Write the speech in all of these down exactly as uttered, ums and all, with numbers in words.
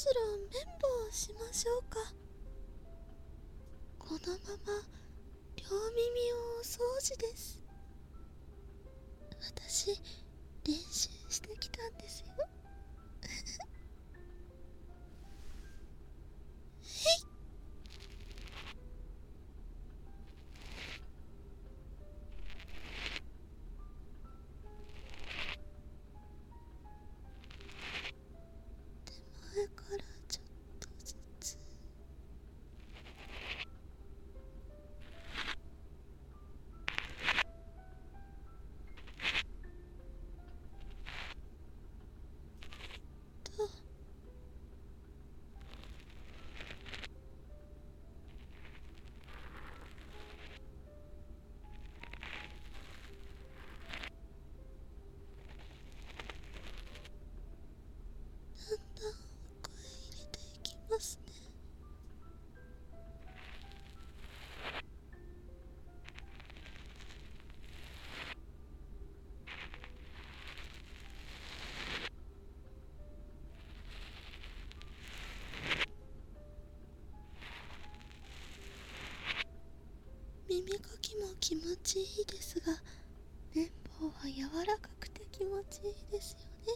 そろ綿棒をしましょうか。このまま両耳をお掃除です。私練習してきたんですよ。手前からちょっとずつ。とだんだん奥へ入れていきますね。耳かきも気持ちいいですが、綿棒は柔らかくて気持ちいいですよね。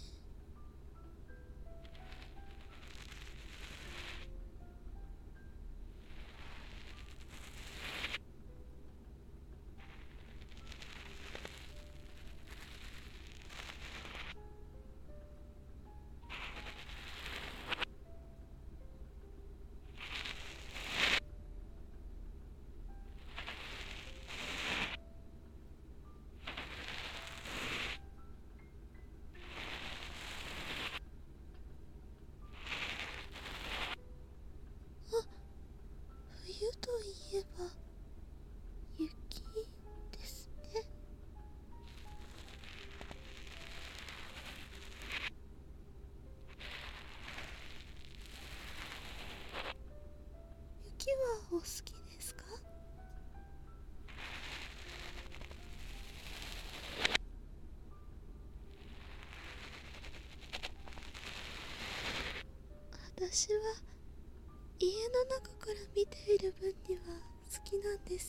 冬といえば雪ですね。雪はお好きですか？私は家の中から見ている分には好きなんです。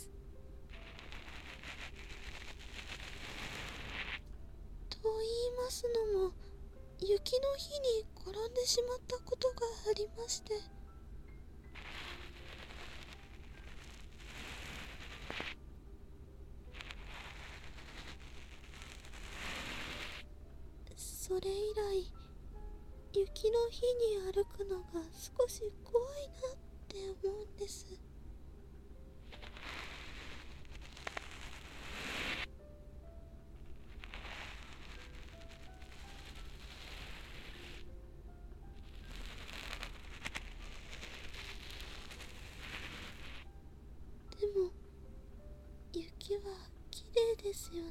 と言いますのも、雪の日に転んでしまったことがありまして。それ以来、雪の日に歩くのが少し怖いなって思うんです。でも雪は綺麗ですよね。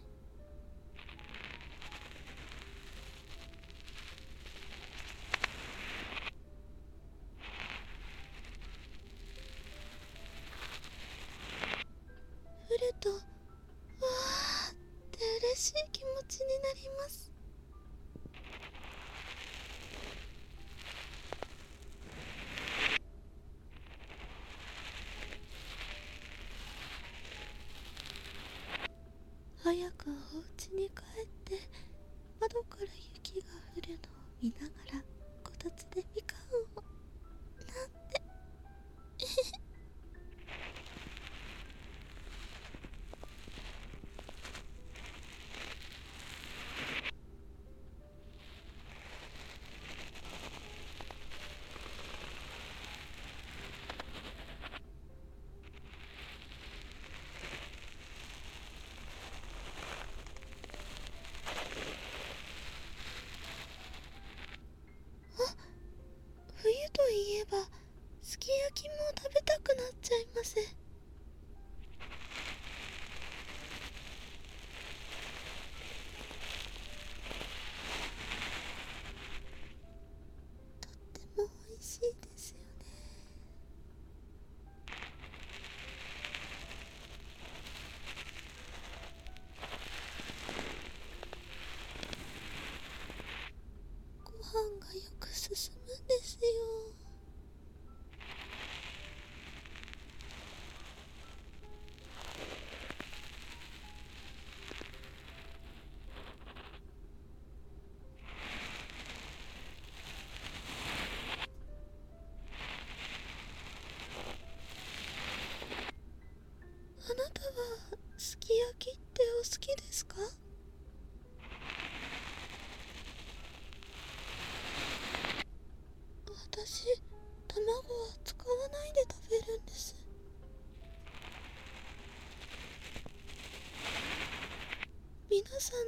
降るとわーって嬉しい気持ちになります。早くお家に帰って窓から雪が降るのを見ながらこたつでみかんをなんて。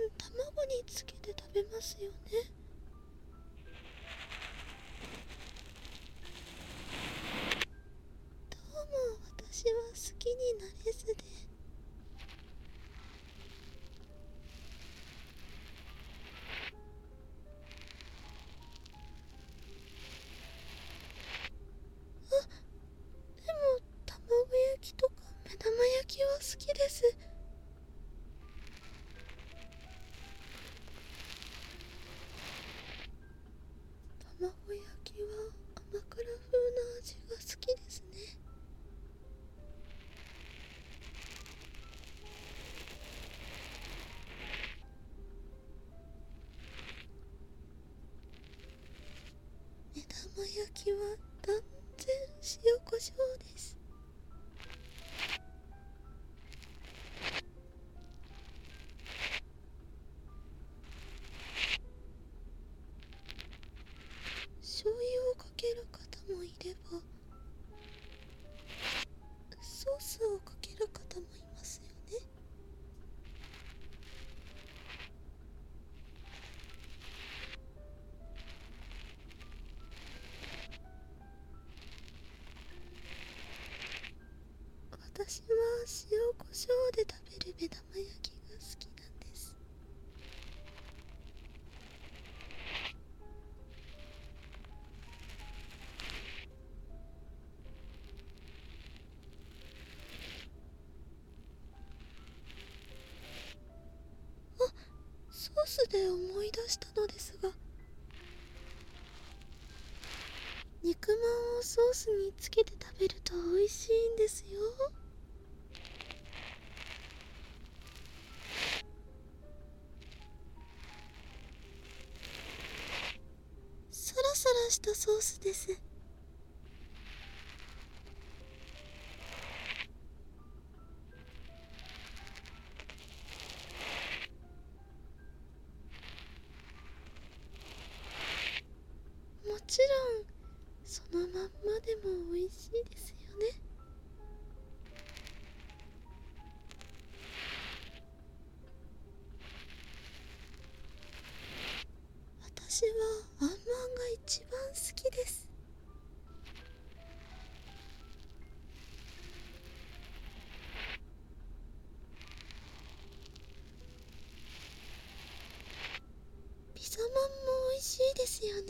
卵につけて食べますよね。どうも私は好きになれずで。あ、でも卵焼きとか目玉焼きは好きです。卵焼きは甘辛風な味が好きですね。目玉焼きは断然塩コショウです。醤油をかける方もいれば、ソースをかける方もいますよね。私は塩コショウで食べる目玉焼きが好きなんです。あ、ソースで思い出したのですが、肉まんをソースにつけて食べると美味しいんですよ。サラサラしたソースです。もちろんそのまんまでも美味しいですよね。私はあんまんが一番好きです。ピザまんも美味しいですよね。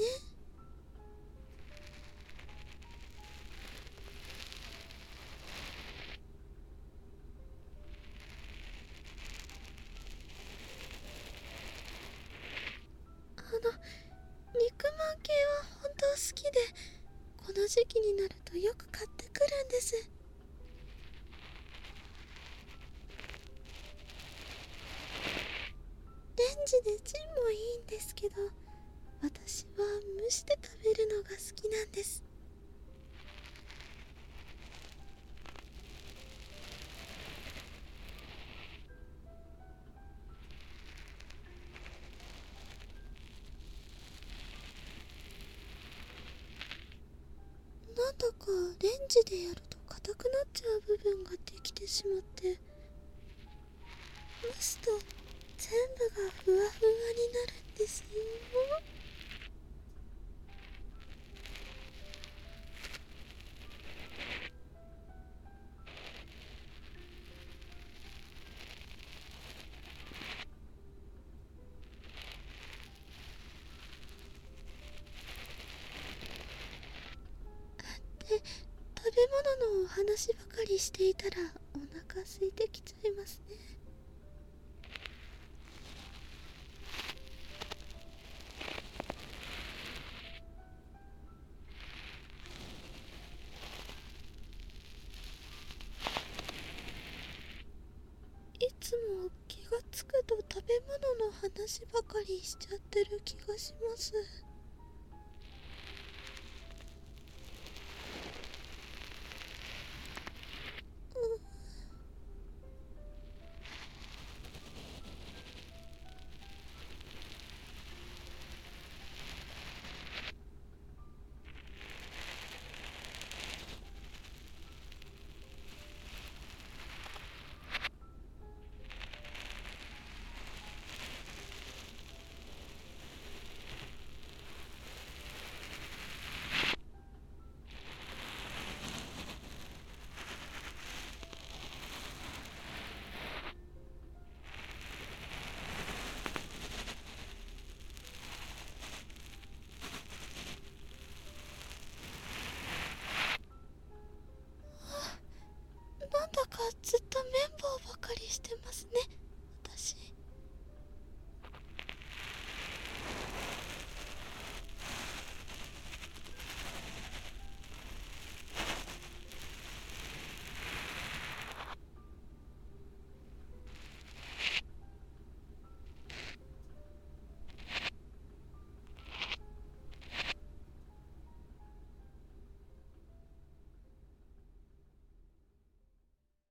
あの肉まん系は本当好きで、この時期になるとよく買ってくるんです。レンジでチンもいいんですけど、私は蒸して食べるのが好きなんです。なんだかレンジでやると硬くなっちゃう部分ができてしまって、蒸すと全部がふわふわになるんですよ。で、食べ物のお話ばかりしていたらお腹空いてきちゃいますね。いつも気がつくと食べ物の話ばかりしちゃってる気がします。